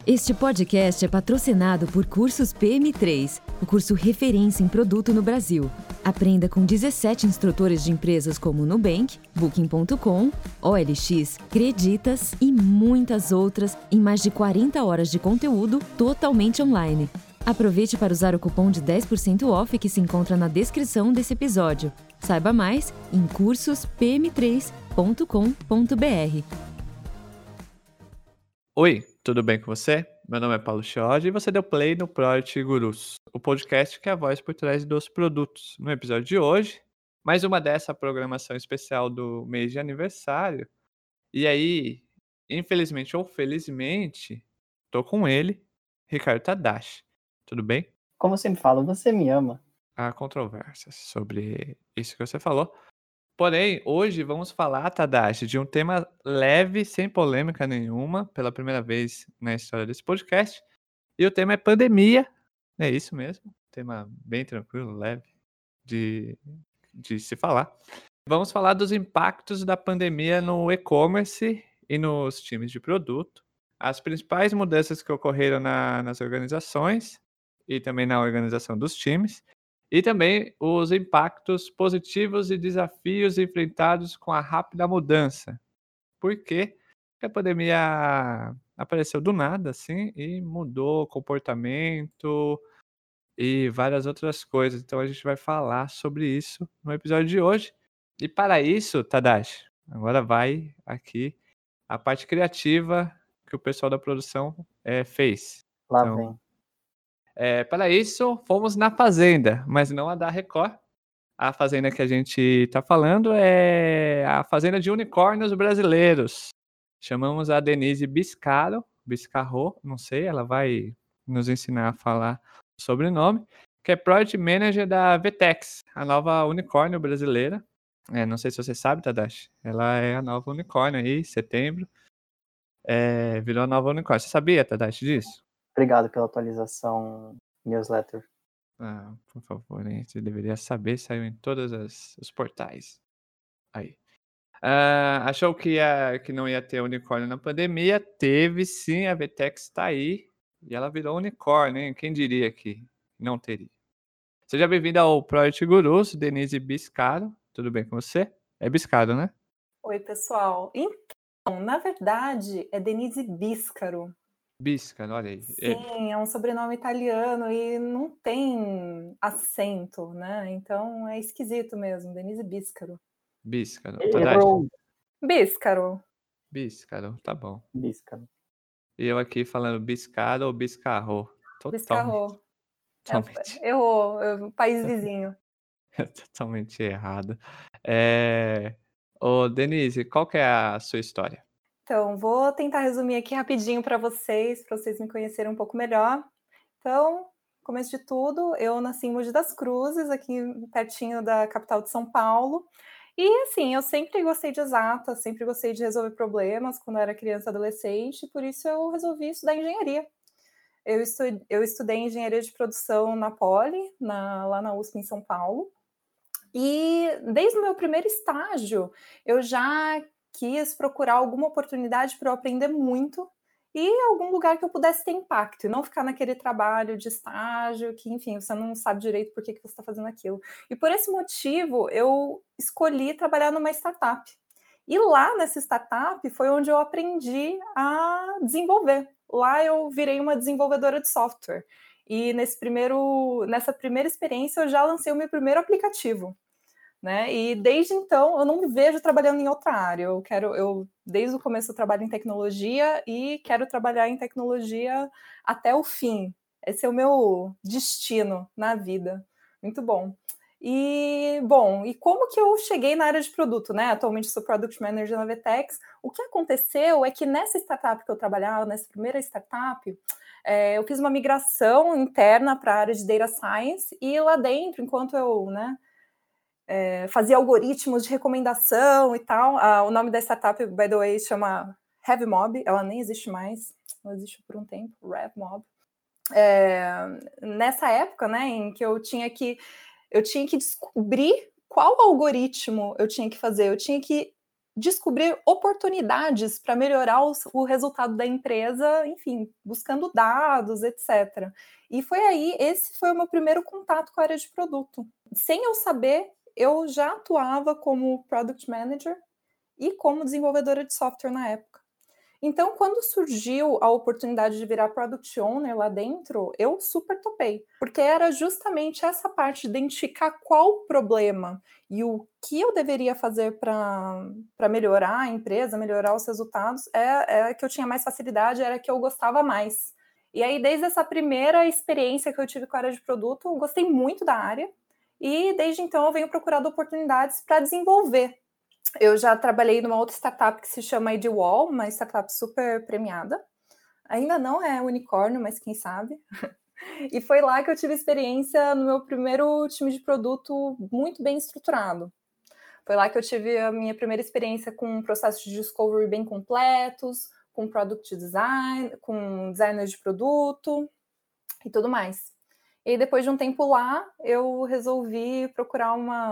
Este podcast é patrocinado por Cursos PM3, o curso referência em produto no Brasil. Aprenda com 17 instrutores de empresas como Nubank, Booking.com, OLX, Creditas e muitas outras em mais de 40 horas de conteúdo totalmente online. Aproveite para usar o cupom de 10% off que se encontra na descrição desse episódio. Saiba mais em cursospm3.com.br. Oi, tudo bem com você? Meu nome é Paulo Chiodi e você deu play no Product Gurus, o podcast que é a voz por trás dos produtos. No episódio de hoje, mais uma dessa programação especial do mês de aniversário. E aí, infelizmente ou felizmente, tô com ele, Ricardo Tadashi. Tudo bem? Como eu sempre falo, você me ama. Há controvérsias sobre isso que você falou. Porém, hoje vamos falar, Tadashi, de um tema leve, sem polêmica nenhuma, pela primeira vez na história desse podcast. E o tema é pandemia. É isso mesmo. Tema bem tranquilo, leve de se falar. Vamos falar dos impactos da pandemia no e-commerce e nos times de produto. As principais mudanças que ocorreram nas organizações e também na organização dos times. E também os impactos positivos e desafios enfrentados com a rápida mudança. Por quê? Porque a pandemia apareceu do nada, assim, e mudou o comportamento e várias outras coisas. Então a gente vai falar sobre isso no episódio de hoje. E para isso, Tadashi, agora vai aqui a parte criativa que o pessoal da produção fez. Lá Então, vem. para isso, fomos na Fazenda, mas não a da Record. A Fazenda que a gente está falando é a Fazenda de Unicórnios Brasileiros. Chamamos a Denise Biscaro, não sei, ela vai nos ensinar a falar o sobrenome, que é Project Manager da Vetex, a nova unicórnio brasileira. Não sei se você sabe, Tadashi, ela é a nova unicórnio aí, setembro. Virou a nova unicórnio. Você sabia, Tadashi, disso? Obrigado pela atualização newsletter. Por favor, hein? Você deveria saber, saiu em todos os portais. Aí. Achou que não ia ter unicórnio na pandemia? Teve sim, a Vetex está aí. E ela virou unicórnio, hein? Quem diria que não teria? Seja bem-vinda ao Product Gurus, Denise Biscaro. Tudo bem com você? É Biscaro, né? Oi, pessoal. Então, na verdade, é Denise Biscaro. Biscaro, olha aí. Sim, é um sobrenome italiano e não tem acento, né? Então é esquisito mesmo, Denise Biscaro. Biscaro. Errou. Biscaro, tá bom. Biscaro. E eu aqui falando Biscaro ou Biscarro? Biscarro. Totalmente. Errou, país vizinho. Totalmente errado. Ô, Denise, qual que é a sua história? Então, vou tentar resumir aqui rapidinho para vocês me conhecerem um pouco melhor. Então, começo de tudo, eu nasci em Mogi das Cruzes, aqui pertinho da capital de São Paulo. E, assim, eu sempre gostei de exatas, sempre gostei de resolver problemas quando eu era criança e adolescente, por isso eu resolvi estudar engenharia. Eu estudei engenharia de produção na Poli, lá na USP em São Paulo. E desde o meu primeiro estágio, eu já quis procurar alguma oportunidade para eu aprender muito e algum lugar que eu pudesse ter impacto e não ficar naquele trabalho de estágio que, enfim, você não sabe direito por que você está fazendo aquilo. E por esse motivo, eu escolhi trabalhar numa startup. E lá nessa startup foi onde eu aprendi a desenvolver. Lá eu virei uma desenvolvedora de software. E nessa primeira experiência eu já lancei o meu primeiro aplicativo. Né? E desde então eu não me vejo trabalhando em outra área. Desde o começo eu trabalho em tecnologia e quero trabalhar em tecnologia até o fim. Esse é o meu destino na vida. Muito bom. E como que eu cheguei na área de produto, né? Atualmente sou Product Manager na Vetex. O que aconteceu é que nessa startup que eu trabalhava, nessa primeira startup, eu fiz uma migração interna para a área de Data Science e lá dentro, enquanto eu, fazia algoritmos de recomendação e tal. O nome da startup, by the way, chama RevMob. Ela nem existe mais. Ela existe por um tempo, RevMob. Nessa época, né, em que eu tinha que descobrir qual algoritmo eu tinha que fazer. Eu tinha que descobrir oportunidades para melhorar o resultado da empresa, enfim, buscando dados, etc. E esse foi o meu primeiro contato com a área de produto. Sem eu saber, eu já atuava como Product Manager e como desenvolvedora de software na época. Então, quando surgiu a oportunidade de virar Product Owner lá dentro, eu super topei, porque era justamente essa parte de identificar qual o problema e o que eu deveria fazer para melhorar a empresa, melhorar os resultados, é que eu tinha mais facilidade, era que eu gostava mais. E aí, desde essa primeira experiência que eu tive com a área de produto, eu gostei muito da área, e desde então eu venho procurando oportunidades para desenvolver. Eu já trabalhei numa outra startup que se chama IDWall, uma startup super premiada. Ainda não é unicórnio, mas quem sabe. E foi lá que eu tive experiência no meu primeiro time de produto muito bem estruturado. Foi lá que eu tive a minha primeira experiência com processos de discovery bem completos, com product design, com designers de produto e tudo mais. E depois de um tempo lá, eu resolvi procurar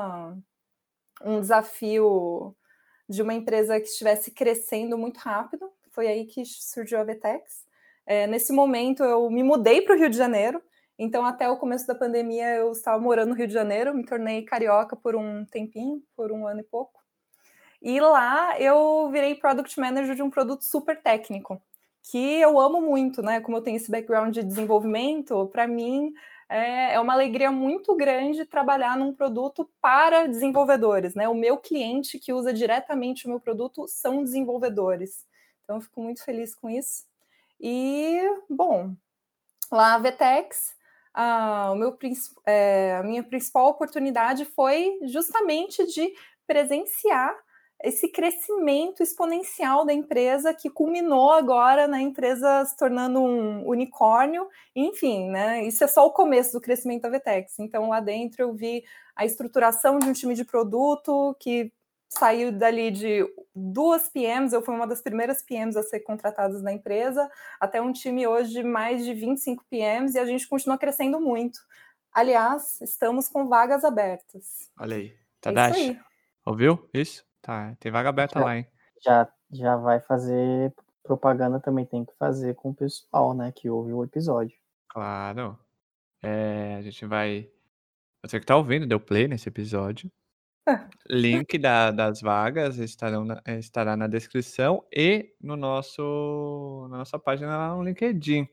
um desafio de uma empresa que estivesse crescendo muito rápido. Foi aí que surgiu a VTEX. Nesse momento, eu me mudei para o Rio de Janeiro. Então, até o começo da pandemia, eu estava morando no Rio de Janeiro. Me tornei carioca por um tempinho, por 1 ano e pouco. E lá, eu virei Product Manager de um produto super técnico, que eu amo muito, né? Como eu tenho esse background de desenvolvimento, para mim, é uma alegria muito grande trabalhar num produto para desenvolvedores, né? O meu cliente que usa diretamente o meu produto são desenvolvedores. Então, eu fico muito feliz com isso. E, bom, lá a VTEX, a minha principal oportunidade foi justamente de presenciar esse crescimento exponencial da empresa que culminou agora na empresa se tornando um unicórnio, enfim, né? Isso é só o começo do crescimento da VTEX. Então, lá dentro eu vi a estruturação de um time de produto que saiu dali de 2 PMs, eu fui uma das primeiras PMs a ser contratadas na empresa, até um time hoje de mais de 25 PMs, e a gente continua crescendo muito. Aliás, estamos com vagas abertas. Olha aí. É isso Tadashi, aí. ouviu isso? Tá, tem vaga aberta lá, hein? Já vai fazer propaganda também, tem que fazer com o pessoal, né, que ouve o episódio. Claro. A gente vai. Você que tá ouvindo, deu play nesse episódio. Link das vagas estará na descrição e no na nossa página lá no LinkedIn.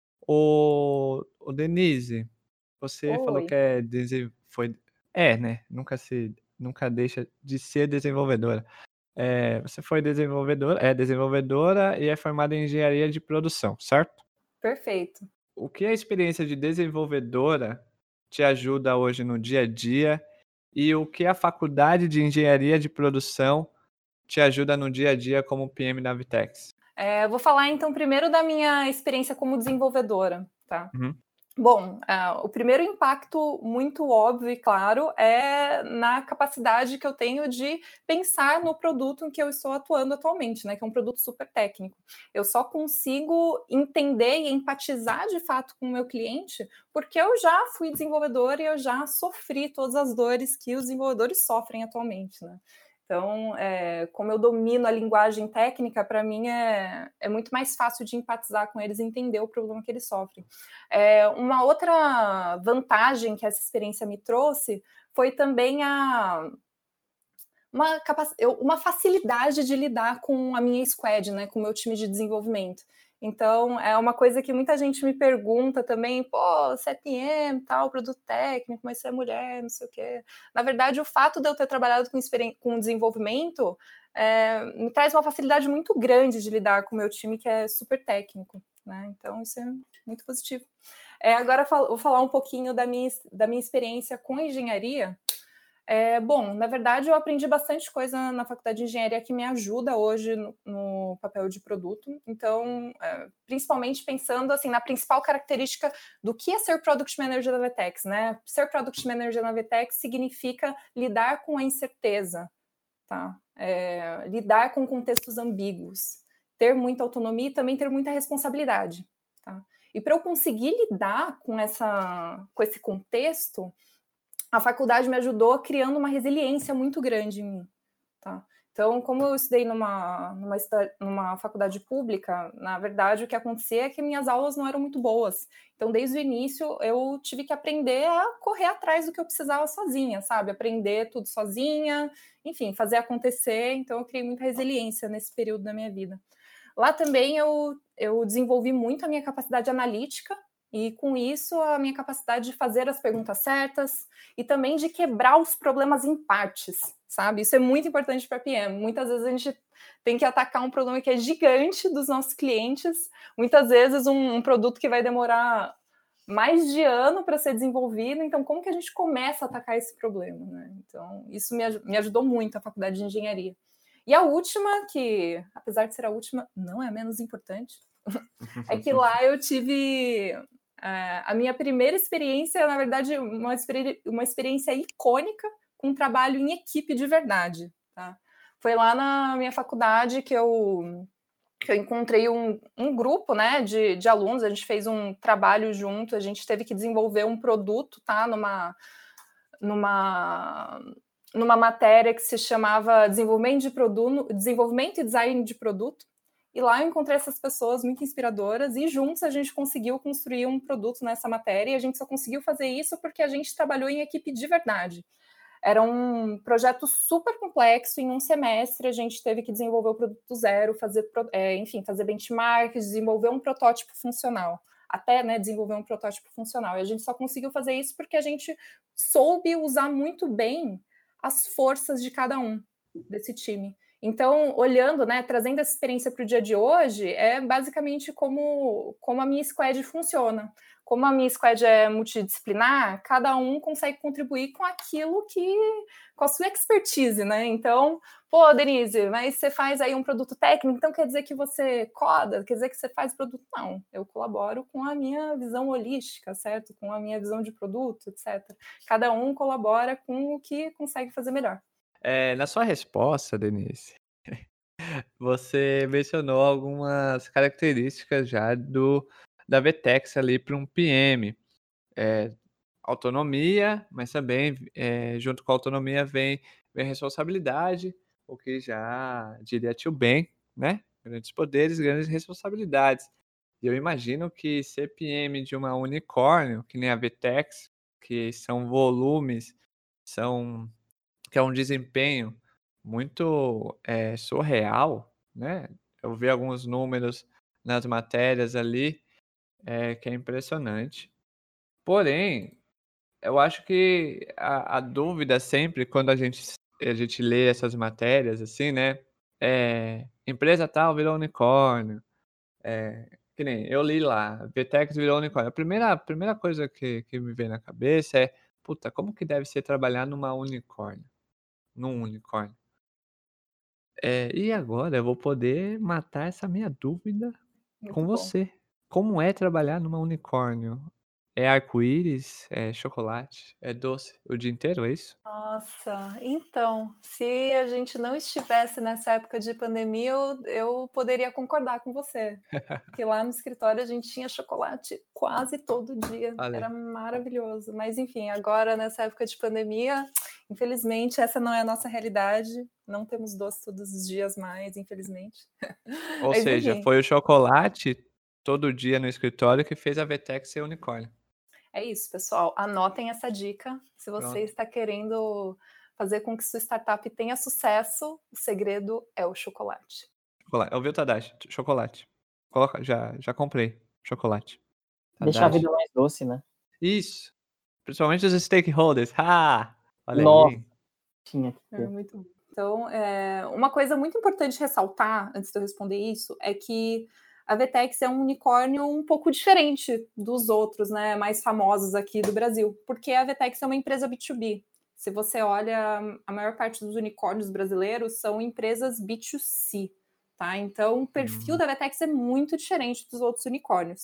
O Denise, você falou Oi. que né? Nunca deixa de ser desenvolvedora. Você foi desenvolvedora e é formada em engenharia de produção, certo? Perfeito. O que a experiência de desenvolvedora te ajuda hoje no dia a dia e o que a faculdade de engenharia de produção te ajuda no dia a dia como PM da VTEX? Vou falar então primeiro da minha experiência como desenvolvedora, tá? Uhum. Bom, o primeiro impacto muito óbvio e claro é na capacidade que eu tenho de pensar no produto em que eu estou atuando atualmente, né? Que é um produto super técnico. Eu só consigo entender e empatizar de fato com o meu cliente porque eu já fui desenvolvedora e eu já sofri todas as dores que os desenvolvedores sofrem atualmente, né? Então, como eu domino a linguagem técnica, para mim é muito mais fácil de empatizar com eles e entender o problema que eles sofrem. Uma outra vantagem que essa experiência me trouxe foi também uma facilidade de lidar com a minha squad, né, com o meu time de desenvolvimento. Então, é uma coisa que muita gente me pergunta também, você é PM, tal, produto técnico, mas você é mulher, não sei o quê. Na verdade, o fato de eu ter trabalhado com desenvolvimento me traz uma facilidade muito grande de lidar com o meu time, que é super técnico, né? Então, isso é muito positivo. Agora, vou falar um pouquinho da minha experiência com engenharia. Bom, na verdade, eu aprendi bastante coisa na faculdade de engenharia que me ajuda hoje no papel de produto. Então, principalmente pensando assim na principal característica do que é ser Product Manager da VTEX, né? Ser Product Manager na VTEX significa lidar com a incerteza, tá? Lidar com contextos ambíguos, ter muita autonomia e também ter muita responsabilidade, tá? E para eu conseguir lidar com esse contexto, a faculdade me ajudou criando uma resiliência muito grande em mim, tá? Então, como eu estudei numa faculdade pública, na verdade, o que acontecia é que minhas aulas não eram muito boas. Então, desde o início, eu tive que aprender a correr atrás do que eu precisava sozinha, sabe? Aprender tudo sozinha, enfim, fazer acontecer. Então, eu criei muita resiliência nesse período da minha vida. Lá também eu desenvolvi muito a minha capacidade analítica e, com isso, a minha capacidade de fazer as perguntas certas e também de quebrar os problemas em partes, sabe? Isso é muito importante para PM. Muitas vezes a gente tem que atacar um problema que é gigante dos nossos clientes, muitas vezes um produto que vai demorar mais de ano para ser desenvolvido. Então, como que a gente começa a atacar esse problema, né? Então, isso me ajudou muito a faculdade de engenharia. E a última, que apesar de ser a última, não é a menos importante, é que lá eu tive a minha primeira experiência, na verdade, uma experiência icônica com um trabalho em equipe de verdade, tá? Foi lá na minha faculdade que eu encontrei um grupo, né, de alunos, a gente fez um trabalho junto, a gente teve que desenvolver um produto, tá, numa matéria que se chamava Desenvolvimento e Design de Produto. E lá eu encontrei essas pessoas muito inspiradoras e juntos a gente conseguiu construir um produto nessa matéria, e a gente só conseguiu fazer isso porque a gente trabalhou em equipe de verdade. Era um projeto super complexo, em um semestre a gente teve que desenvolver o produto do zero, fazer benchmarks, desenvolver um protótipo funcional. Até, né, desenvolver um protótipo funcional. E a gente só conseguiu fazer isso porque a gente soube usar muito bem as forças de cada um desse time. Então, olhando, né, trazendo essa experiência para o dia de hoje, é basicamente como a minha squad funciona. Como a minha squad é multidisciplinar, cada um consegue contribuir com aquilo com a sua expertise, né? Então, pô, Denise, mas você faz aí um produto técnico, então quer dizer que você coda, quer dizer que você faz produto? Não, eu colaboro com a minha visão holística, certo? Com a minha visão de produto, etc. Cada um colabora com o que consegue fazer melhor. Na sua resposta, Denise, você mencionou algumas características já da VTEX ali para um PM. Autonomia, mas também junto com a autonomia vem responsabilidade, o que já diria tio Ben, né? Grandes poderes, grandes responsabilidades. E eu imagino que ser PM de uma unicórnio, que nem a VTEX, que são volumes, que é um desempenho muito surreal, né? Eu vi alguns números nas matérias ali, que é impressionante. Porém, eu acho que a dúvida sempre quando a gente lê essas matérias, assim, né, empresa tal virou unicórnio, que nem eu li lá, VTEX virou unicórnio. A primeira coisa que me vem na cabeça é: "Puta, como que deve ser trabalhar num unicórnio?". E agora eu vou poder matar essa minha dúvida com Muito bom. você. Como é trabalhar numa unicórnio? É arco-íris? É chocolate? É doce o dia inteiro, é isso? Nossa, então, se a gente não estivesse nessa época de pandemia, eu poderia concordar com você. Porque lá no escritório a gente tinha chocolate quase todo dia. Olha Era aí. maravilhoso. Mas enfim, agora nessa época de pandemia, infelizmente, essa não é a nossa realidade. Não temos doce todos os dias mais, infelizmente. Ou Mas seja, enfim, foi o chocolate todo dia no escritório que fez a VTEX ser unicórnio. é isso, pessoal. Anotem essa dica. Se você Pronto. está querendo fazer com que sua startup tenha sucesso, o segredo é o chocolate. Chocolate. Ouviu, Tadashi? Chocolate. Coloca, já comprei chocolate. Deixar a Tadashi. vida mais doce, né? Isso. Principalmente os stakeholders. Olha Nossa, aí. tinha que É ter. muito bom. Então, uma coisa muito importante ressaltar, antes de eu responder isso, é que a VTEX é um unicórnio um pouco diferente dos outros, né, mais famosos aqui do Brasil, porque a VTEX é uma empresa B2B. Se você olha, a maior parte dos unicórnios brasileiros são empresas B2C, tá? Então, o perfil da VTEX é muito diferente dos outros unicórnios.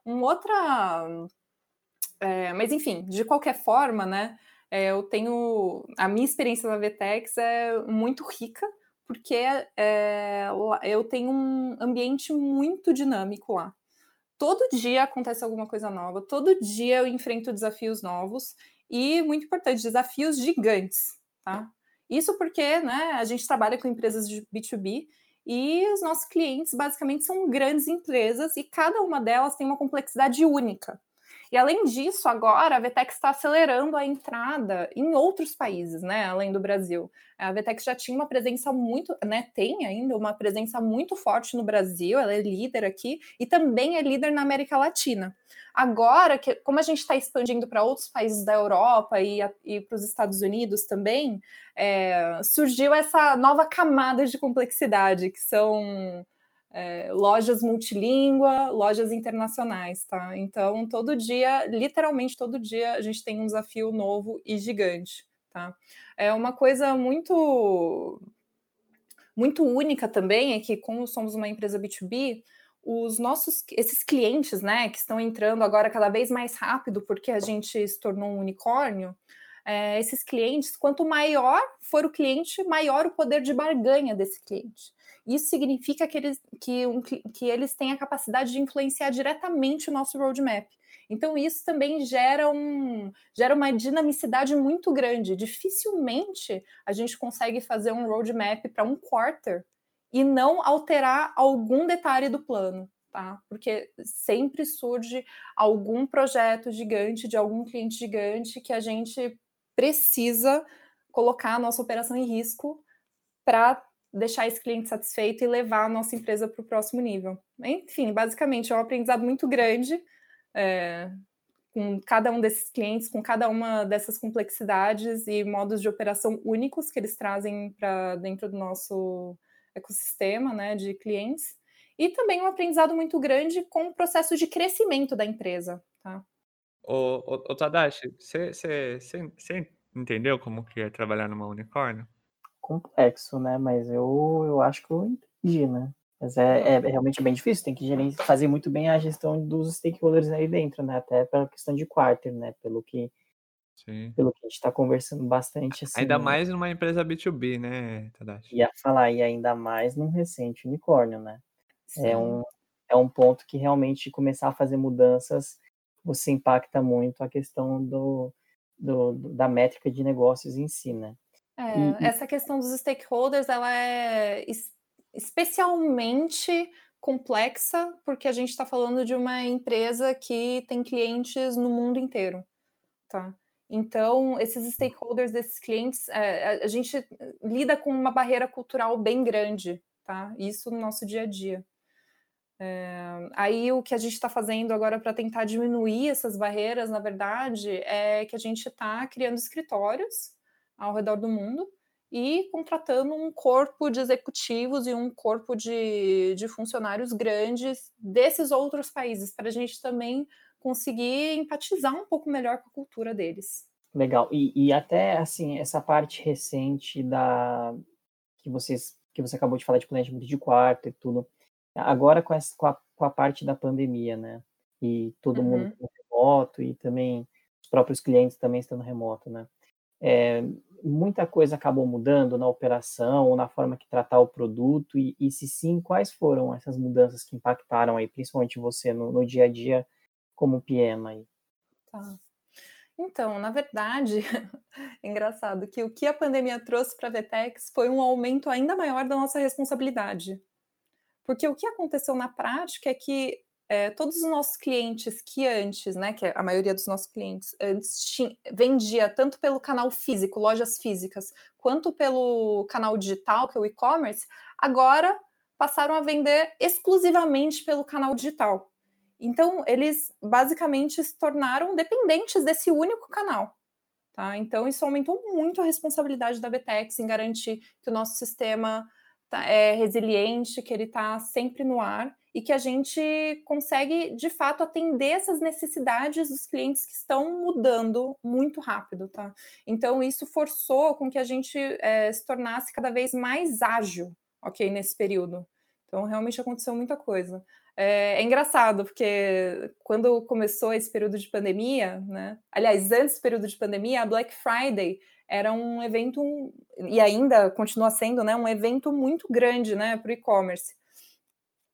Mas enfim, de qualquer forma, né, a minha experiência na VTEX é muito rica, porque eu tenho um ambiente muito dinâmico lá. Todo dia acontece alguma coisa nova, todo dia eu enfrento desafios novos e, muito importante, desafios gigantes, tá? Isso porque, né, a gente trabalha com empresas de B2B e os nossos clientes basicamente são grandes empresas e cada uma delas tem uma complexidade única. E além disso, agora a VTEX está acelerando a entrada em outros países, né, além do Brasil. A VTEX já tinha uma presença muito, né, tem ainda uma presença muito forte no Brasil, ela é líder aqui e também é líder na América Latina. Agora, como a gente está expandindo para outros países da Europa e para os Estados Unidos também, surgiu essa nova camada de complexidade, que são lojas multilíngua, lojas internacionais, tá? Então, todo dia, literalmente todo dia, a gente tem um desafio novo e gigante, tá? É uma coisa muito única também, é que como somos uma empresa B2B, esses clientes, né, que estão entrando agora cada vez mais rápido, porque a gente se tornou um unicórnio, esses clientes, quanto maior for o cliente, maior o poder de barganha desse cliente. Isso significa que eles têm a capacidade de influenciar diretamente o nosso roadmap. Então, isso também gera uma dinamicidade muito grande. Dificilmente a gente consegue fazer um roadmap para um quarter e não alterar algum detalhe do plano, tá? Porque sempre surge algum projeto gigante de algum cliente gigante que a gente precisa colocar a nossa operação em risco para deixar esse cliente satisfeito e levar a nossa empresa para o próximo nível. Enfim, basicamente, é um aprendizado muito grande com cada um desses clientes, com cada uma dessas complexidades e modos de operação únicos que eles trazem para dentro do nosso ecossistema, né, de clientes. E também um aprendizado muito grande com o processo de crescimento da empresa, tá? Ô Tadashi, você entendeu como que é trabalhar numa unicórnio? Complexo, né? Mas eu acho que eu entendi, né? Mas é realmente bem difícil, tem que fazer muito bem a gestão dos stakeholders aí dentro, né? Até pela questão de quarter, né? Pelo que Sim. a gente está conversando bastante, assim. Ainda mais numa empresa B2B, né, Tadashi? Ia falar, e ainda mais num recente unicórnio, né? Sim. É um ponto que realmente começar a fazer mudanças, você impacta muito a questão da métrica de negócios em si, né? Essa questão dos stakeholders, ela é especialmente complexa porque a gente está falando de uma empresa que tem clientes no mundo inteiro, tá? Então, esses stakeholders desses clientes, a gente lida com uma barreira cultural bem grande, tá? Isso no nosso dia a dia. Aí o que a gente está fazendo agora para tentar diminuir essas barreiras, na verdade, é que a gente está criando escritórios ao redor do mundo e contratando um corpo de executivos e um corpo de funcionários grandes desses outros países, para a gente também conseguir empatizar um pouco melhor com a cultura deles. Legal. E até, assim, essa parte recente que você acabou de falar de planejamento de quarto e tudo, agora com a parte da pandemia, né? E todo mundo no remoto e também os próprios clientes também estando remoto, né? Muita coisa acabou mudando na operação ou na forma que tratar o produto e se sim, quais foram essas mudanças que impactaram aí, principalmente você no dia a dia como PM aí? Tá. Então, na verdade, é engraçado que o que a pandemia trouxe para a VTEX foi um aumento ainda maior da nossa responsabilidade. Porque o que aconteceu na prática é que todos os nossos clientes que antes, né, que a maioria dos nossos clientes antes vendia tanto pelo canal físico, lojas físicas, quanto pelo canal digital, que é o e-commerce, agora passaram a vender exclusivamente pelo canal digital. Então, eles basicamente se tornaram dependentes desse único canal. Tá? Então, isso aumentou muito a responsabilidade da VTEX em garantir que o nosso sistema é resiliente, que ele está sempre no ar e que a gente consegue, de fato, atender essas necessidades dos clientes que estão mudando muito rápido. Tá? Então, isso forçou com que a gente se tornasse cada vez mais ágil, ok, nesse período. Então, realmente aconteceu muita coisa. É engraçado, porque quando começou esse período de pandemia, né? Aliás, antes do período de pandemia, a Black Friday era um evento, e ainda continua sendo, né, um evento muito grande, né, para o e-commerce.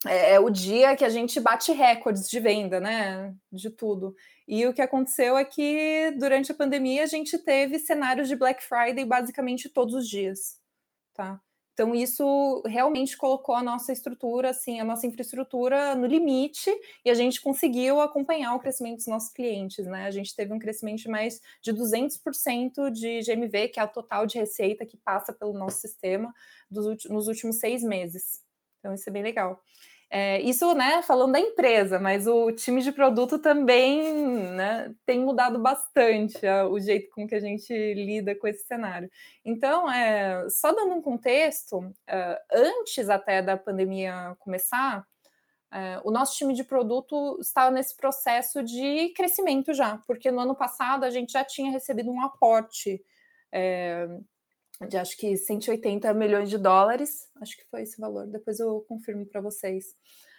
é o dia que a gente bate recordes de venda, né? De tudo. E o que aconteceu é que durante a pandemia a gente teve cenários de Black Friday basicamente todos os dias, tá? Então isso realmente colocou a nossa estrutura, assim, a nossa infraestrutura no limite e a gente conseguiu acompanhar o crescimento dos nossos clientes, né? A gente teve um crescimento de mais de 200% de GMV, que é o total de receita que passa pelo nosso sistema nos últimos 6 meses. Então isso é bem legal. Isso, né, falando da empresa, mas o time de produto também, né, tem mudado bastante o jeito com que a gente lida com esse cenário. Então, só dando um contexto, antes até da pandemia começar, o nosso time de produto estava nesse processo de crescimento já, porque no ano passado a gente já tinha recebido um aporte de acho que 180 milhões de dólares, acho que foi esse valor, depois eu confirmo para vocês.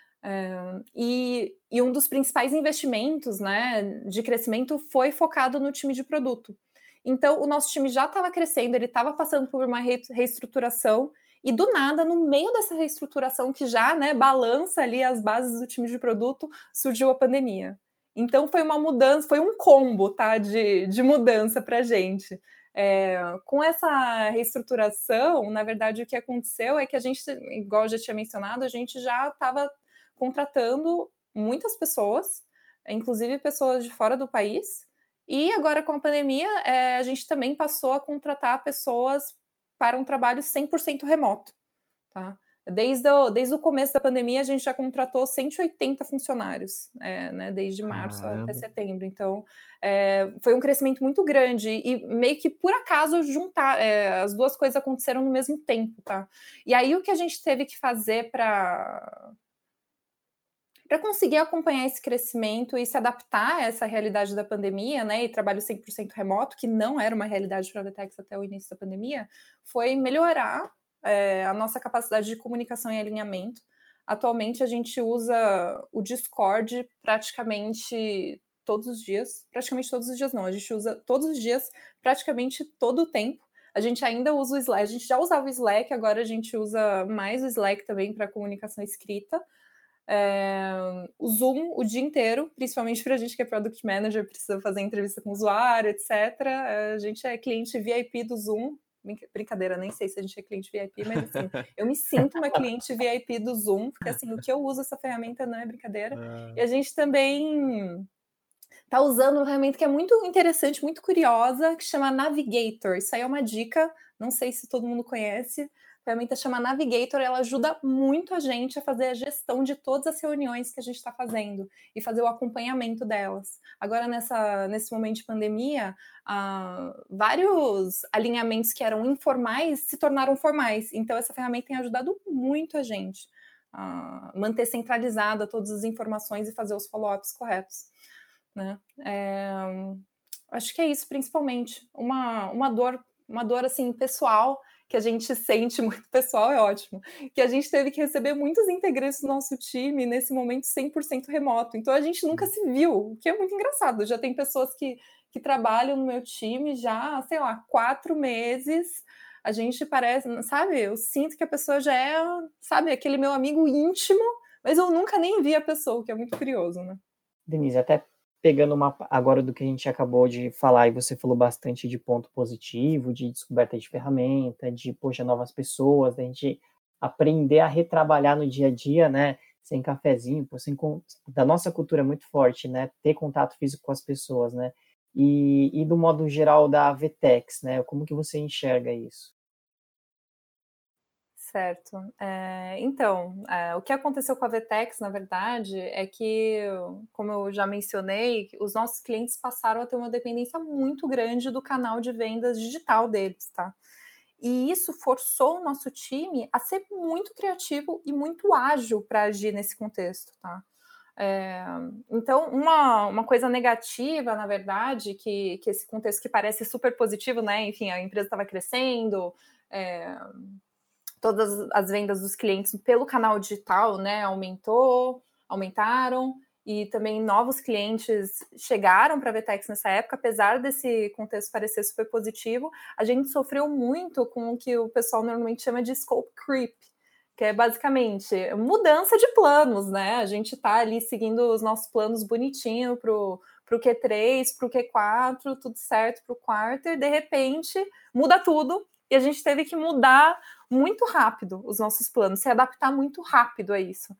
E um dos principais investimentos, né, de crescimento foi focado no time de produto. Então, o nosso time já estava crescendo, ele estava passando por uma reestruturação, e do nada, no meio dessa reestruturação que já, né, balança ali as bases do time de produto, surgiu a pandemia. Então, foi uma mudança, foi um combo, tá, de mudança para a gente. Com essa reestruturação, na verdade, o que aconteceu é que a gente, igual eu já tinha mencionado, a gente já estava contratando muitas pessoas, inclusive pessoas de fora do país, e agora com a pandemia, a gente também passou a contratar pessoas para um trabalho 100% remoto, tá? Desde o começo da pandemia, a gente já contratou 180 funcionários, né, desde março até setembro. Então, foi um crescimento muito grande e meio que por acaso as duas coisas aconteceram no mesmo tempo, tá? E aí o que a gente teve que fazer para conseguir acompanhar esse crescimento e se adaptar a essa realidade da pandemia, né, e trabalho 100% remoto, que não era uma realidade para a Vetex até o início da pandemia, foi melhorar a nossa capacidade de comunicação e alinhamento. Atualmente, a gente usa o Discord praticamente todos os dias não, a gente usa todos os dias, praticamente todo o tempo. A gente ainda usa o Slack, a gente já usava o Slack, agora a gente usa mais o Slack também para comunicação escrita. O Zoom o dia inteiro, principalmente para a gente que é Product Manager, precisa fazer entrevista com o usuário, etc. A gente é cliente VIP do Zoom. Brincadeira, nem sei se a gente é cliente VIP, mas assim, eu me sinto uma cliente VIP do Zoom, porque assim, o que eu uso essa ferramenta não é brincadeira. E a gente também está usando uma ferramenta que é muito interessante, muito curiosa, que chama Navigator. Isso aí é uma dica, não sei se todo mundo conhece. A ferramenta chama Navigator, ela ajuda muito a gente a fazer a gestão de todas as reuniões que a gente está fazendo e fazer o acompanhamento delas. Agora, nesse momento de pandemia, vários alinhamentos que eram informais se tornaram formais. Então, essa ferramenta tem ajudado muito a gente a manter centralizada todas as informações e fazer os follow-ups corretos, né? Acho que é isso, principalmente. Uma dor assim, pessoal, que a gente sente muito, pessoal é ótimo, que a gente teve que receber muitos integrantes do nosso time nesse momento 100% remoto. Então, a gente nunca se viu, o que é muito engraçado. Já tem pessoas que trabalham no meu time já, sei lá, 4 meses. A gente parece, sabe? Eu sinto que a pessoa já é, sabe, aquele meu amigo íntimo, mas eu nunca nem vi a pessoa, o que é muito curioso, né? Denise, até pegando agora do que a gente acabou de falar, e você falou bastante de ponto positivo, de descoberta de ferramenta, de, poxa, novas pessoas, da gente aprender a retrabalhar no dia a dia, né, sem cafezinho, da nossa cultura é muito forte, né, ter contato físico com as pessoas, né, e do modo geral da Vetex, né, como que você enxerga isso? Certo. Então, o que aconteceu com a Vetex, na verdade, é que, como eu já mencionei, os nossos clientes passaram a ter uma dependência muito grande do canal de vendas digital deles, tá? E isso forçou o nosso time a ser muito criativo e muito ágil para agir nesse contexto, tá? Então, uma coisa negativa, na verdade, que esse contexto que parece super positivo, né? Enfim, a empresa estava crescendo, todas as vendas dos clientes pelo canal digital, né, aumentaram, e também novos clientes chegaram para a Vetex nessa época, apesar desse contexto parecer super positivo, a gente sofreu muito com o que o pessoal normalmente chama de scope creep, que é basicamente mudança de planos, né? A gente está ali seguindo os nossos planos bonitinho para o Q3, para o Q4, tudo certo para o quarter, de repente muda tudo e a gente teve que mudar muito rápido os nossos planos, se adaptar muito rápido a isso,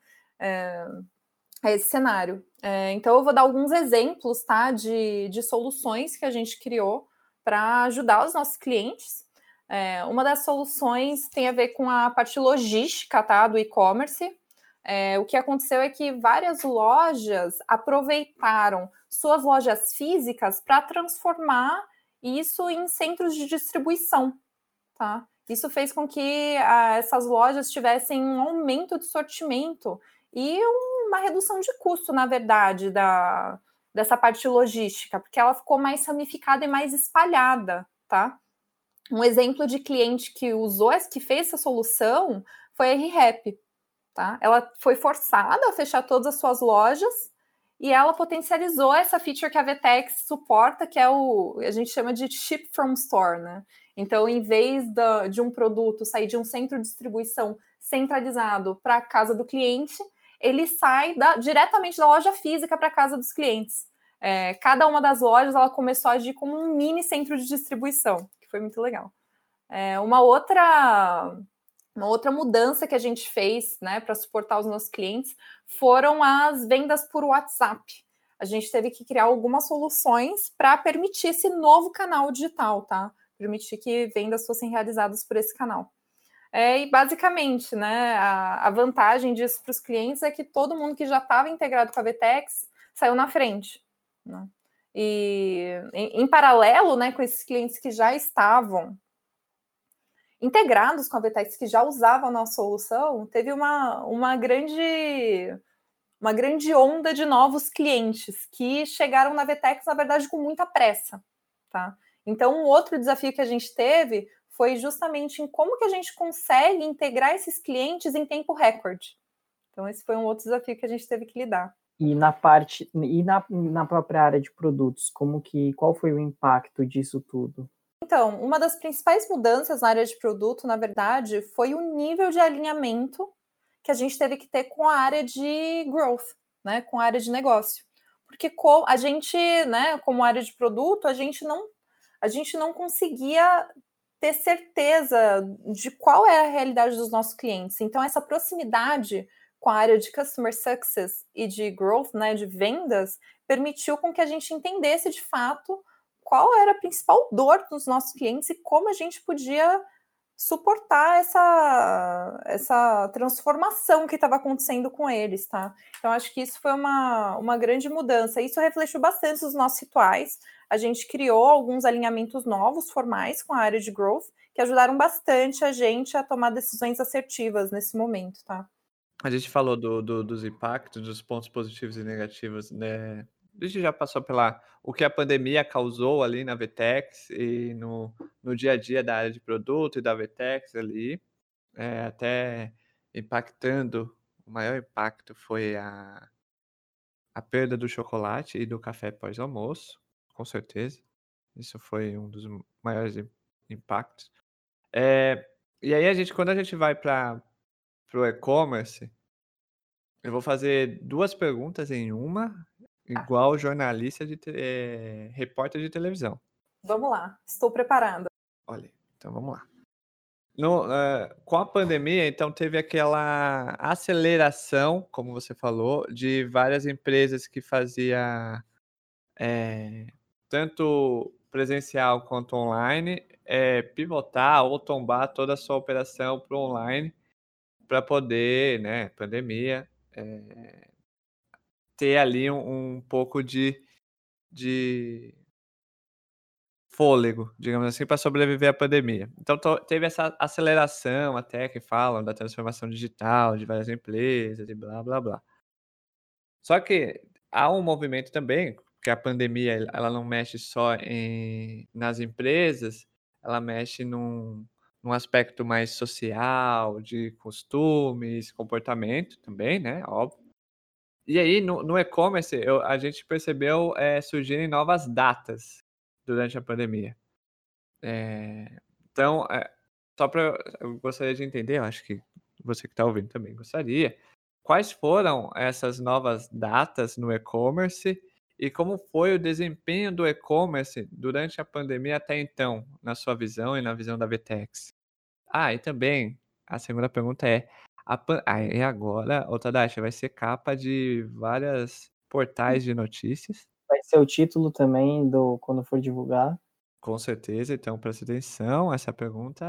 a esse cenário. Então eu vou dar alguns exemplos, tá, de soluções que a gente criou para ajudar os nossos clientes. Uma das soluções tem a ver com a parte logística, tá, do e-commerce. O que aconteceu é que várias lojas aproveitaram suas lojas físicas para transformar isso em centros de distribuição, tá? Isso fez com que essas lojas tivessem um aumento de sortimento e uma redução de custo, na verdade, dessa parte logística, porque ela ficou mais ramificada e mais espalhada, tá? Um exemplo de cliente que fez essa solução foi a ReHap, tá? Ela foi forçada a fechar todas as suas lojas e ela potencializou essa feature que a VTEX suporta, que é a gente chama de Ship from Store, né? Então, em vez de um produto sair de um centro de distribuição centralizado para a casa do cliente, ele sai diretamente da loja física para a casa dos clientes. Cada uma das lojas ela começou a agir como um mini centro de distribuição, que foi muito legal. Uma outra mudança que a gente fez, né, para suportar os nossos clientes foram as vendas por WhatsApp. A gente teve que criar algumas soluções para permitir esse novo canal digital, tá? Permitir que vendas fossem realizadas por esse canal. E basicamente, né, a vantagem disso para os clientes é que todo mundo que já estava integrado com a VTEX saiu na frente, né? E em paralelo, né, com esses clientes que já estavam integrados com a VTEX, que já usavam a nossa solução, teve uma grande onda de novos clientes que chegaram na VTEX, na verdade, com muita pressa, tá? Então, um outro desafio que a gente teve foi justamente em como que a gente consegue integrar esses clientes em tempo recorde. Então, esse foi um outro desafio que a gente teve que lidar. E na própria área de produtos, qual foi o impacto disso tudo? Então, uma das principais mudanças na área de produto, na verdade, foi o nível de alinhamento que a gente teve que ter com a área de growth, né, com a área de negócio. Porque a gente, né, como área de produto, a gente não conseguia ter certeza de qual é a realidade dos nossos clientes. Então, essa proximidade com a área de Customer Success e de Growth, né, de vendas, permitiu com que a gente entendesse de fato qual era a principal dor dos nossos clientes e como a gente podia suportar essa transformação que estava acontecendo com eles, tá? Então, acho que isso foi uma grande mudança. Isso refletiu bastante os nossos rituais. A gente criou alguns alinhamentos novos, formais, com a área de Growth, que ajudaram bastante a gente a tomar decisões assertivas nesse momento, tá? A gente falou dos impactos, dos pontos positivos e negativos, né? A gente já passou o que a pandemia causou ali na VTEX e no dia a dia da área de produto e da VTEX ali, até impactando, o maior impacto foi a perda do chocolate e do café pós-almoço, com certeza. Isso foi um dos maiores impactos. E aí quando a gente vai para o e-commerce, eu vou fazer 2 perguntas em uma, igual jornalista repórter de televisão. Vamos lá, estou preparada. Olha, então vamos lá. Com a pandemia, então, teve aquela aceleração, como você falou, de várias empresas que fazia tanto presencial quanto online, pivotar ou tombar toda a sua operação para o online para poder, né, pandemia, ter ali um pouco de fôlego, digamos assim, para sobreviver à pandemia. Então teve essa aceleração até que falam da transformação digital de várias empresas e blá, blá, blá. Só que há um movimento também, que a pandemia ela não mexe só nas empresas, ela mexe num aspecto mais social, de costumes, comportamento também, né, óbvio. E aí no e-commerce a gente percebeu surgirem novas datas durante a pandemia. Então, eu gostaria de entender, eu acho que você que está ouvindo também gostaria. Quais foram essas novas datas no e-commerce e como foi o desempenho do e-commerce durante a pandemia até então, na sua visão e na visão da VTEX? E também a segunda pergunta é, e agora, ô Tadashi, vai ser capa de vários portais de notícias, Vai ser o título também do quando for divulgar. com certeza, então presta atenção, essa pergunta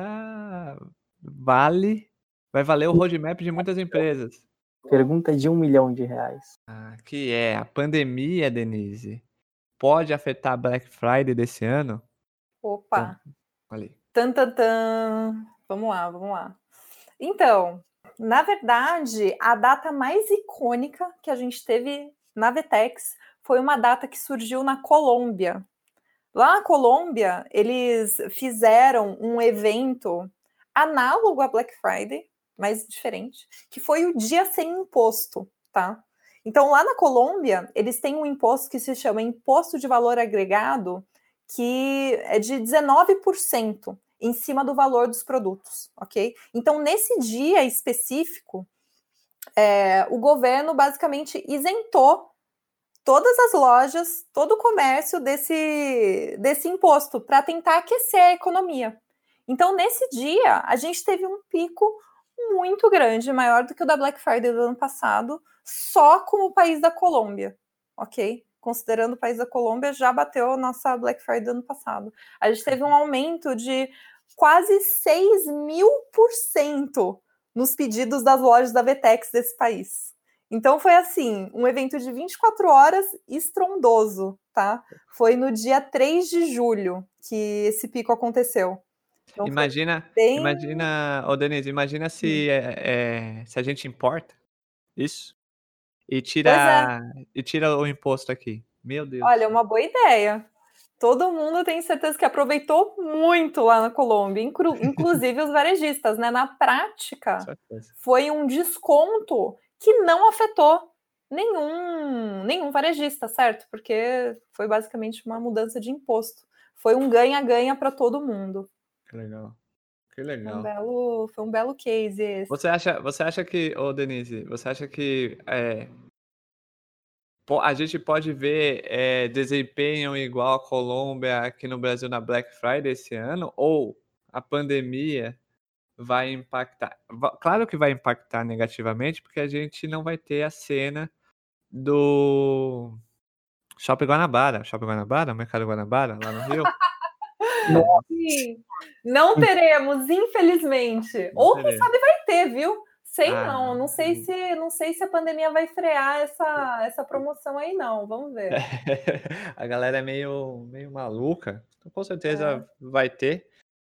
vai valer o roadmap de muitas empresas. Pergunta de R$1 milhão. Que é a pandemia, Denise, pode afetar a Black Friday desse ano? Opa! Então, olha aí. Tan, tan, tan. Vamos lá. Então, na verdade, a data mais icônica que a gente teve na VTEX foi uma data que surgiu na Colômbia. Lá na Colômbia, eles fizeram um evento análogo à Black Friday, mas diferente, que foi o Dia Sem Imposto, tá? Então, lá na Colômbia, eles têm um imposto que se chama Imposto de Valor Agregado, que é de 19% em cima do valor dos produtos, ok? Então, nesse dia específico, o governo basicamente isentou todas as lojas, todo o comércio desse imposto para tentar aquecer a economia. Então, nesse dia, a gente teve um pico muito grande, maior do que o da Black Friday do ano passado, só com o país da Colômbia, ok? Considerando o país da Colômbia, já bateu a nossa Black Friday do ano passado. A gente teve um aumento de quase 6.000% nos pedidos das lojas da VTEX desse país. Então foi assim, um evento de 24 horas estrondoso, tá? Foi no dia 3 de julho que esse pico aconteceu. Então, Imagina, ô Denise, imagina se a gente importa isso e tira o imposto aqui. Meu Deus. Olha, uma boa ideia. Todo mundo tem certeza que aproveitou muito lá na Colômbia, inclusive os varejistas, né? Na prática, foi um desconto que não afetou nenhum varejista, certo? Porque foi basicamente uma mudança de imposto. Foi um ganha-ganha para todo mundo. Que legal. Foi um belo case esse. Você acha que, ô Denise, a gente pode ver desempenho igual a Colômbia aqui no Brasil na Black Friday esse ano? Ou a pandemia vai impactar? Claro que vai impactar negativamente, porque a gente não vai ter a cena do Shopping Guanabara, Mercado Guanabara, lá no Rio. Sim, não teremos, infelizmente. Ou quem sabe vai ter, viu? Não sei se a pandemia vai frear essa promoção aí, não. Vamos ver. A galera é meio maluca, então com certeza vai ter.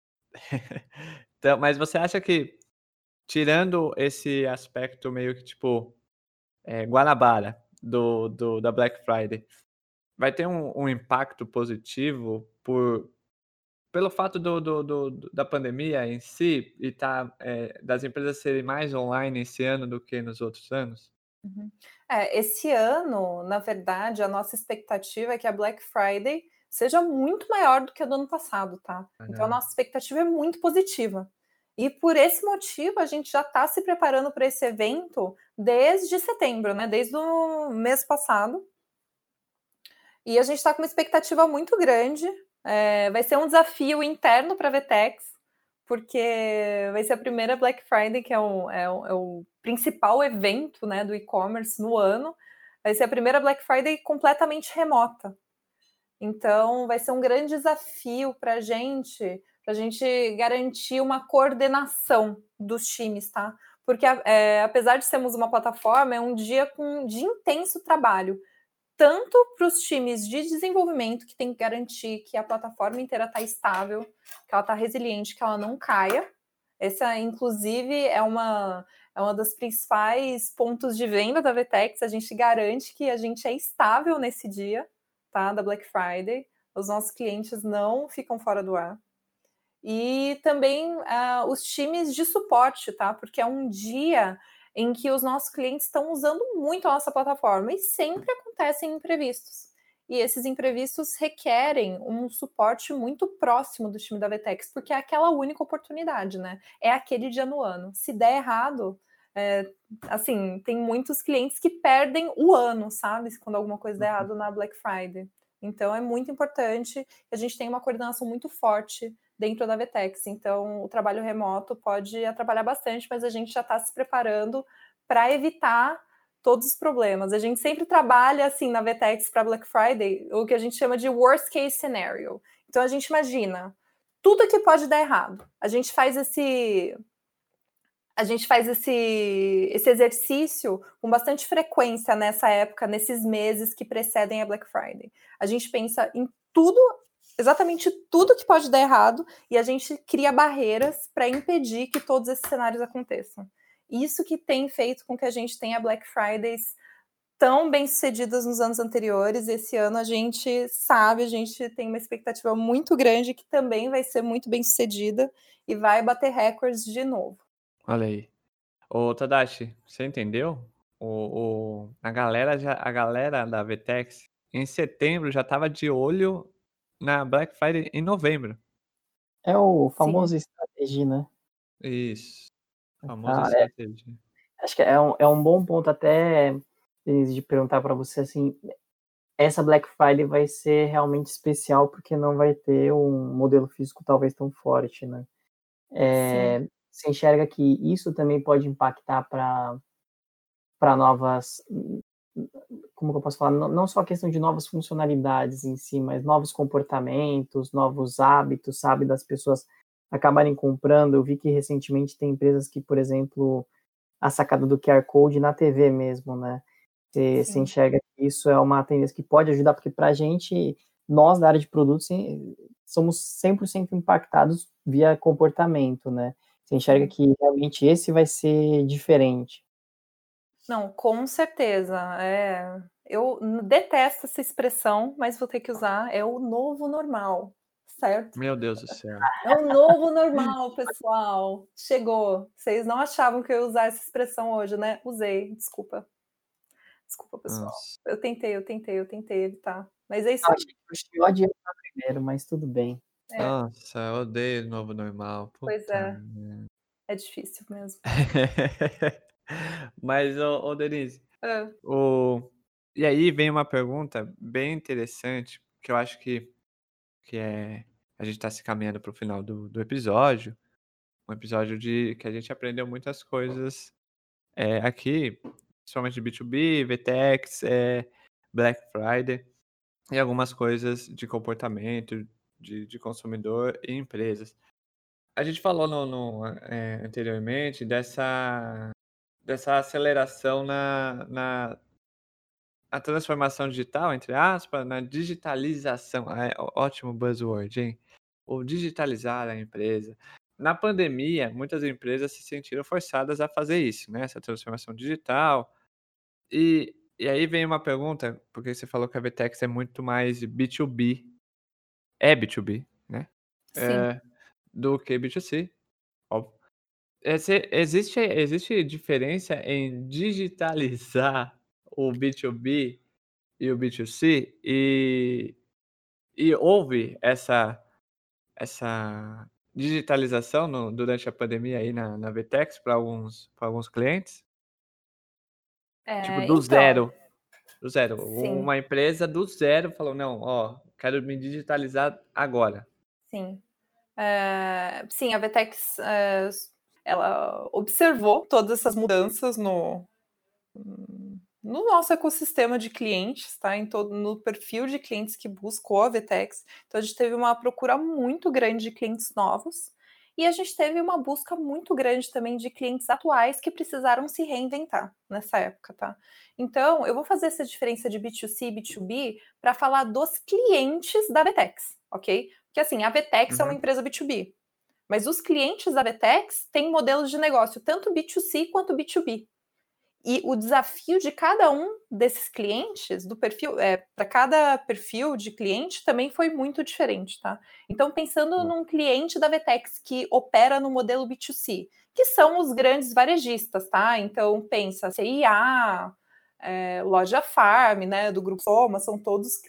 Então, mas você acha que, tirando esse aspecto meio que tipo Guanabara da Black Friday, vai ter um impacto positivo pelo fato da pandemia em si e das empresas serem mais online esse ano do que nos outros anos? Esse ano, na verdade, a nossa expectativa é que a Black Friday seja muito maior do que a do ano passado, tá? Então a nossa expectativa é muito positiva. E por esse motivo, a gente já está se preparando para esse evento desde setembro, né? Desde o mês passado. E a gente está com uma expectativa muito grande. Vai ser um desafio interno para a VTEX, porque vai ser a primeira Black Friday, que é o principal evento, né, do e-commerce no ano. Vai ser a primeira Black Friday completamente remota. Então, vai ser um grande desafio para a gente garantir uma coordenação dos times, tá? Porque, apesar de sermos uma plataforma, é um dia de intenso trabalho, tanto para os times de desenvolvimento, que tem que garantir que a plataforma inteira está estável, que ela está resiliente, que ela não caia. Essa, inclusive, é uma das principais pontos de venda da VTEX. A gente garante que a gente é estável nesse dia, tá, da Black Friday. Os nossos clientes não ficam fora do ar. E também os times de suporte, tá? Porque é um dia em que os nossos clientes estão usando muito a nossa plataforma e sempre acontecem imprevistos. e esses imprevistos requerem um suporte muito próximo do time da VTEX, porque é aquela única oportunidade, né? É aquele dia no ano. Se der errado, assim, tem muitos clientes que perdem o ano, sabe? Quando alguma coisa der errado na Black Friday. Então, é muito importante que a gente tenha uma coordenação muito forte dentro da VTEX. Então, o trabalho remoto pode atrapalhar bastante, mas a gente já está se preparando para evitar todos os problemas. A gente sempre trabalha, assim, na VTEX para Black Friday, o que a gente chama de worst case scenario. Então, a gente imagina tudo que pode dar errado. A gente faz esse exercício com bastante frequência nessa época, nesses meses que precedem a Black Friday. A gente pensa em tudo, exatamente tudo que pode dar errado, e a gente cria barreiras para impedir que todos esses cenários aconteçam. Isso que tem feito com que a gente tenha Black Fridays tão bem-sucedidas nos anos anteriores. Esse ano a gente tem uma expectativa muito grande que também vai ser muito bem-sucedida e vai bater recordes de novo. Olha aí. Ô, Tadashi, você entendeu? A galera da VTEX em setembro já estava de olho na Black Friday em novembro. É o famoso estratégia, né? Isso. Famosa Ah, estratégia. acho que é um bom ponto até, Denise, de perguntar para você, assim, essa Black Friday vai ser realmente especial porque não vai ter um modelo físico talvez tão forte, né? Você enxerga que isso também pode impactar para novas, como que eu posso falar, não só a questão de novas funcionalidades em si, mas novos comportamentos, novos hábitos, sabe, das pessoas acabarem comprando. Eu vi que recentemente tem empresas que, por exemplo, a sacada do QR Code na TV mesmo, né? Você enxerga que isso é uma tendência que pode ajudar, porque para a gente, nós da área de produtos, somos 100% impactados via comportamento, né? Você enxerga que realmente esse vai ser diferente? Não, com certeza. Eu detesto essa expressão, mas vou ter que usar. É o novo normal, certo? Meu Deus do céu. É o novo normal, pessoal. Chegou. Vocês não achavam que eu ia usar essa expressão hoje, né? Usei, desculpa. Desculpa, pessoal. Nossa. Eu tentei evitar. Mas é isso Eu aí. achei que o Chiodi ia estar primeiro, mas tudo bem. Nossa, eu odeio o novo normal. Pois Puta é. merda. É difícil mesmo. Mas, ô Denise, e aí vem uma pergunta bem interessante, que eu acho que a gente está se caminhando para o final do episódio, um episódio que a gente aprendeu muitas coisas aqui, principalmente de B2B, VTEX, Black Friday, e algumas coisas de comportamento de consumidor e empresas. A gente falou anteriormente dessa aceleração na transformação digital, entre aspas, na digitalização. Ótimo buzzword, hein? Ou digitalizar a empresa. Na pandemia, muitas empresas se sentiram forçadas a fazer isso, né? Essa transformação digital. E aí vem uma pergunta, porque você falou que a VTEX é muito mais B2B. É B2B, né? Sim. Do que B2C. Óbvio. Existe diferença em digitalizar o B2B e o B2C? E houve essa digitalização durante a pandemia aí na VTEX para alguns clientes? Tipo, do zero. Do zero. Sim. Uma empresa do zero falou, não, quero me digitalizar agora. Sim. Sim, a VTEX, ela observou todas essas mudanças no nosso ecossistema de clientes, tá? No perfil de clientes que buscou a VTEX. Então, a gente teve uma procura muito grande de clientes novos e a gente teve uma busca muito grande também de clientes atuais que precisaram se reinventar nessa época, tá? Então, eu vou fazer essa diferença de B2C e B2B para falar dos clientes da VTEX, ok? Porque, assim, a VTEX é uma empresa B2B, mas os clientes da VTEX têm modelos de negócio tanto B2C quanto B2B. E o desafio de cada um desses clientes, do perfil, para cada perfil de cliente, também foi muito diferente, tá? Então, pensando num cliente da VTEX que opera no modelo B2C, que são os grandes varejistas, tá? Então, pensa CIA, Loja Farm, né, do Grupo Soma, são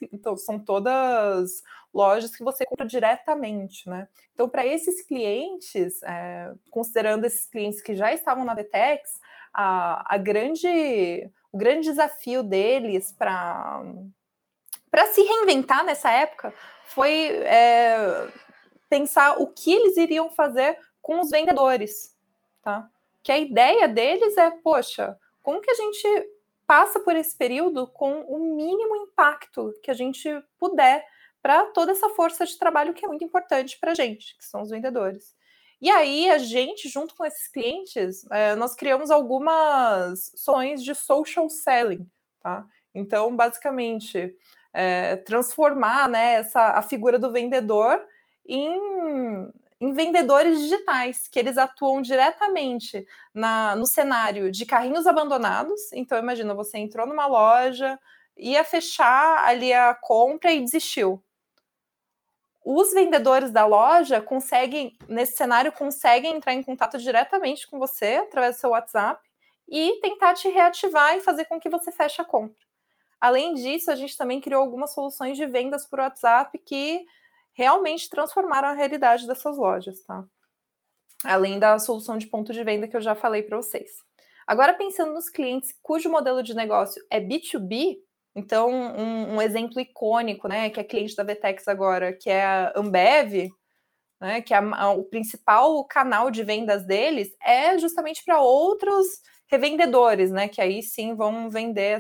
todas lojas que você compra diretamente, né? Então, para esses clientes, considerando esses clientes que já estavam na VTEX, o grande desafio deles para se reinventar nessa época foi pensar o que eles iriam fazer com os vendedores, tá? Que a ideia deles poxa, como que a gente passa por esse período com o mínimo impacto que a gente puder para toda essa força de trabalho que é muito importante para a gente, que são os vendedores. E aí, a gente, junto com esses clientes, nós criamos algumas soluções de social selling, tá? Então, basicamente, transformar, né, a figura do vendedor em vendedores digitais, que eles atuam diretamente no cenário de carrinhos abandonados. Então, imagina, você entrou numa loja, ia fechar ali a compra e desistiu. Os vendedores da loja nesse cenário, conseguem entrar em contato diretamente com você, através do seu WhatsApp, e tentar te reativar e fazer com que você feche a compra. Além disso, a gente também criou algumas soluções de vendas por WhatsApp que realmente transformaram a realidade dessas lojas, tá? Além da solução de ponto de venda que eu já falei para vocês. Agora, pensando nos clientes cujo modelo de negócio é B2B, então um exemplo icônico, né, que é cliente da VTEX agora, que é a Ambev, né, que é o principal canal de vendas deles, é justamente para outros revendedores, né, que aí sim vão vender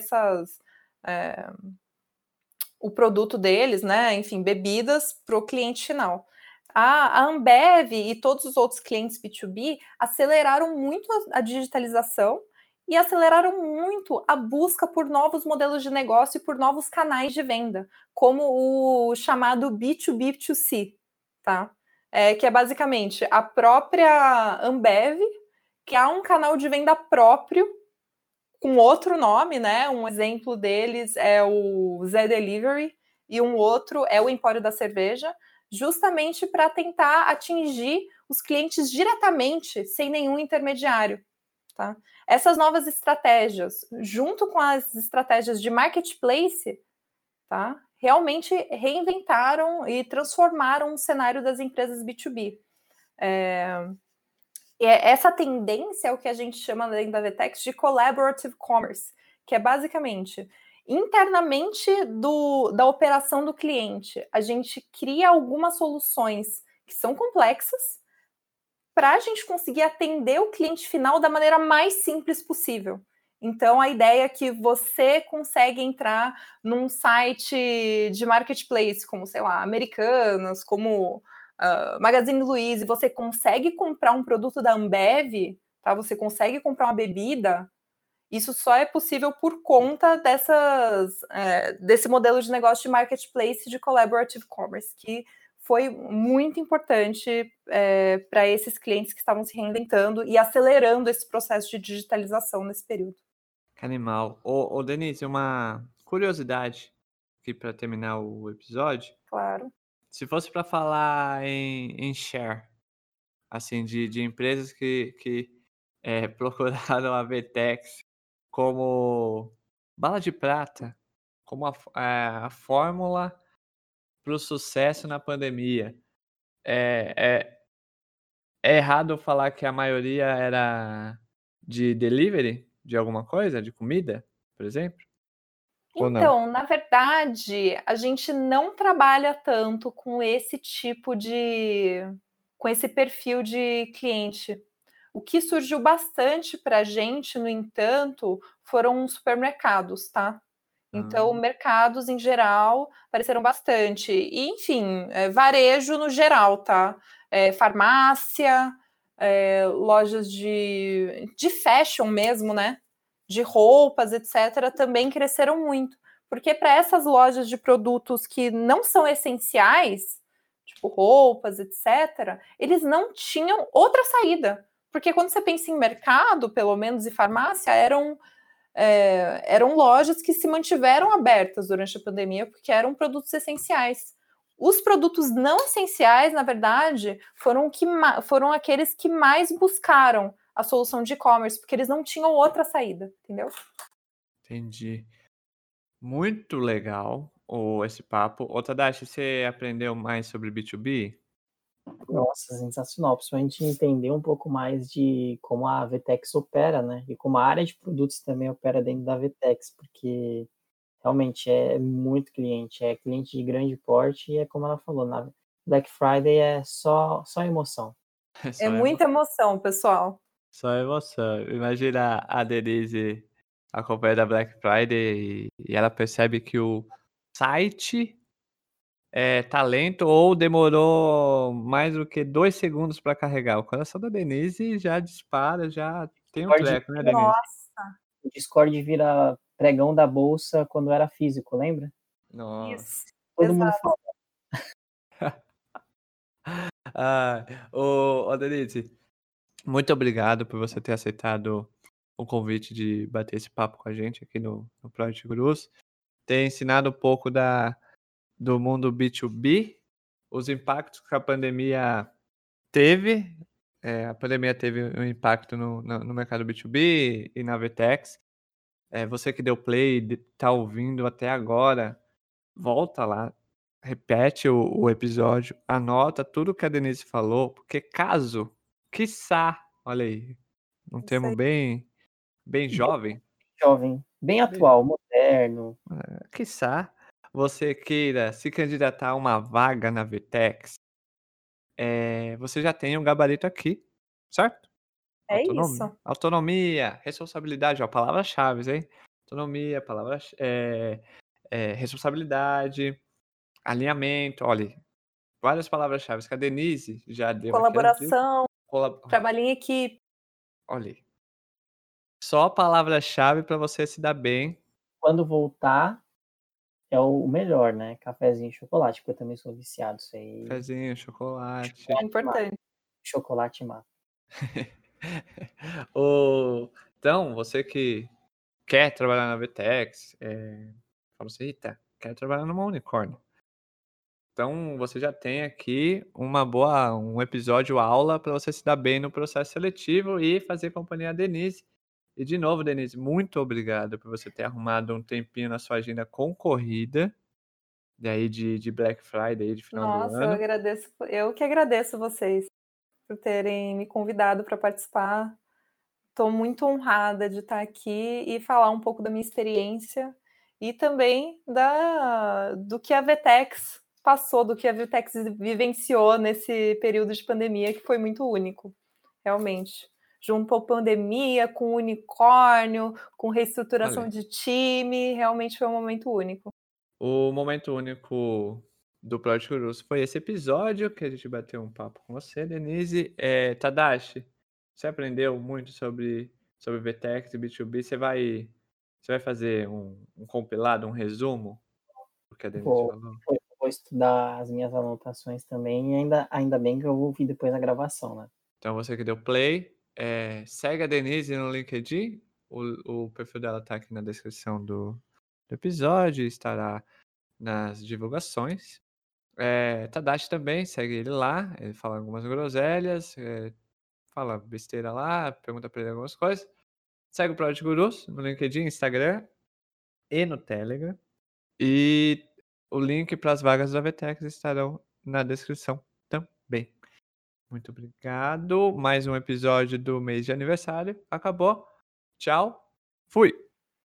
o produto deles, né, enfim, bebidas para o cliente final. A Ambev e todos os outros clientes B2B aceleraram muito a digitalização e aceleraram muito a busca por novos modelos de negócio e por novos canais de venda, como o chamado B2B2C, tá? Que é basicamente a própria Ambev, que é um canal de venda próprio, com outro nome, né? Um exemplo deles é o Zé Delivery e um outro é o Empório da Cerveja, justamente para tentar atingir os clientes diretamente, sem nenhum intermediário, tá? Essas novas estratégias, junto com as estratégias de marketplace, tá? Realmente reinventaram e transformaram o cenário das empresas B2B. Essa tendência é o que a gente chama dentro da VTEX de collaborative commerce, que é basicamente internamente da operação do cliente. A gente cria algumas soluções que são complexas para a gente conseguir atender o cliente final da maneira mais simples possível. Então, a ideia é que você consegue entrar num site de marketplace, como, sei lá, Americanas, como Magazine Luiza, e você consegue comprar um produto da Ambev, tá? Você consegue comprar uma bebida. Isso só é possível por conta desse modelo de negócio de marketplace de collaborative commerce, que foi muito importante para esses clientes que estavam se reinventando e acelerando esse processo de digitalização nesse período. Que animal. Ô, Denise, uma curiosidade aqui para terminar o episódio. Claro. Se fosse para falar em share, assim, de empresas que procuraram a VTEX como bala de prata, como a fórmula para o sucesso na pandemia. É errado falar que a maioria era de delivery de alguma coisa, de comida, por exemplo? Então, na verdade, a gente não trabalha tanto com esse tipo com esse perfil de cliente. O que surgiu bastante para a gente, no entanto, foram supermercados, tá? Então, mercados em geral apareceram bastante. E, enfim, varejo no geral, tá? Farmácia, lojas de fashion mesmo, né? De roupas, etc., também cresceram muito. Porque para essas lojas de produtos que não são essenciais, tipo roupas, etc., eles não tinham outra saída. Porque quando você pensa em mercado, pelo menos, e farmácia, eram lojas que se mantiveram abertas durante a pandemia porque eram produtos essenciais. Os produtos não essenciais, na verdade, foram aqueles que mais buscaram a solução de e-commerce, porque eles não tinham outra saída, entendeu? Entendi. Muito legal esse papo. Ô, Tadashi, você aprendeu mais sobre B2B? Nossa, sensacional. Principalmente entender um pouco mais de como a Vtex opera, né? E como a área de produtos também opera dentro da Vtex, porque realmente é muito cliente, é cliente de grande porte e é como ela falou, na Black Friday é só emoção. É Só muita emoção, pessoal. Só emoção. Imagina a Denise acompanhando a Black Friday e ela percebe que o site tá lento ou demorou mais do que 2 segundos para carregar. O coração da Denise já dispara, já tem um treco, né, Denise? Nossa, O Discord vira pregão da bolsa quando era físico, lembra? Nossa. isso. Todo mundo Exato. fala. Ô, Denise, muito obrigado por você ter aceitado o convite de bater esse papo com a gente aqui no Project Gurus. Ter ensinado um pouco do mundo B2B, os impactos que a pandemia teve. A pandemia teve um impacto no mercado B2B e na Vtex. Você que deu play e tá ouvindo até agora, volta lá, repete o episódio, anota tudo que a Denise falou, porque quiçá, olha aí, um termo aí. bem jovem, Jovem, bem atual, moderno. quiçá você queira se candidatar a uma vaga na Vtex, você já tem um gabarito aqui, certo? É isso. Autonomia, responsabilidade, ó, palavras-chave, hein? Autonomia, responsabilidade, alinhamento, olha, várias palavras-chave que a Denise já deu aqui as dicas. Colaboração, trabalho em equipe. Olha aí. Só palavra-chave para você se dar bem. Quando voltar, é o melhor, né? Cafezinho e chocolate, porque eu também sou viciado. Isso aí. Cafezinho, chocolate. É importante. Chocolate mata. Então, você que quer trabalhar na Vtex, fala assim, eita, quero trabalhar numa unicórnio. Então, você já tem aqui um episódio aula para você se dar bem no processo seletivo e fazer companhia a Denise. E de novo, Denise, muito obrigado por você ter arrumado um tempinho na sua agenda concorrida, daí de Black Friday, de final do Nossa, ano. eu que agradeço vocês por terem me convidado para participar. Estou muito honrada de estar aqui e falar um pouco da minha experiência e também do que a Vtex passou, do que a Vtex vivenciou nesse período de pandemia, que foi muito único, realmente. Juntou pandemia com unicórnio, com reestruturação de time, realmente foi um momento único. O momento único do Project Gurus foi esse episódio que a gente bateu um papo com você, Denise. Tadashi, você aprendeu muito sobre Vtex e B2B. Você vai fazer um compilado, um resumo do que a Denise falou? Vou estudar as minhas anotações também e ainda bem que eu vou ouvir depois a gravação, né? Então, você que deu play, segue a Denise no LinkedIn. O perfil dela tá aqui na descrição do episódio, estará nas divulgações. Tadashi também, segue ele lá, ele fala algumas groselhas, fala besteira lá, pergunta pra ele algumas coisas. Segue o Project Gurus no LinkedIn, Instagram e no Telegram. E o link para as vagas da Vtex estarão na descrição também. Muito obrigado. Mais um episódio do mês de aniversário. Acabou. Tchau. Fui.